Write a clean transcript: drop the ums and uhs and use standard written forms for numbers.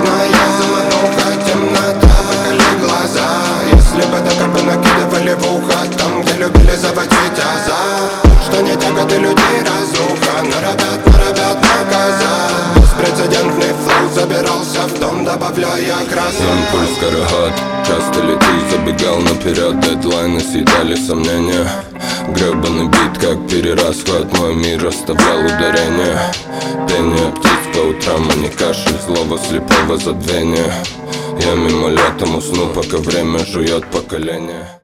Холодная замануха, темнота, выколи глаза. Если бы ДКБ накидывали в ухо, там, где любили заводить азарт. Что не тяготы людей разруха, на ребят наказать. Беспрецедентный флоу забирался в дом, добавляя красок. Импульс карагат, часто летишь, забегал наперед. Дедлайны съедали сомнения. Гребаный бит, как перерасход, мой мир оставлял ударение. Пение птиц по утрам, а не кашель злого слепого забвения. Я мимолетом усну, пока время жует поколение.